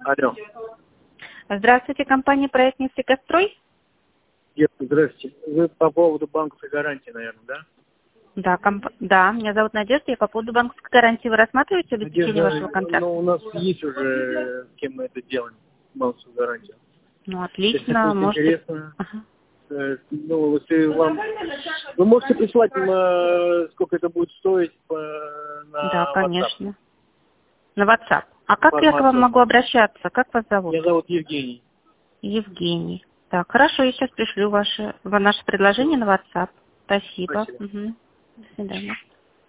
Алло. Здравствуйте, компания «Проект Нефтекострой». Здравствуйте. Вы по поводу банковской гарантии, наверное, да? Да, меня зовут Надежда. Я по поводу банковской гарантии. Вы рассматриваете обеспечение вашего контракта? Ну, у нас есть уже, с кем мы это делаем, банковскую гарантию. Ну, Если отлично. будет Можете... интересно, ну, если вам... Вы можете прислать, сколько это будет стоить на Да, WhatsApp. конечно. На WhatsApp. А как я к вам могу обращаться? Как вас зовут? Меня зовут Евгений. Евгений. Так, хорошо, я сейчас пришлю наше предложение на WhatsApp. Спасибо. Спасибо. Угу. До свидания.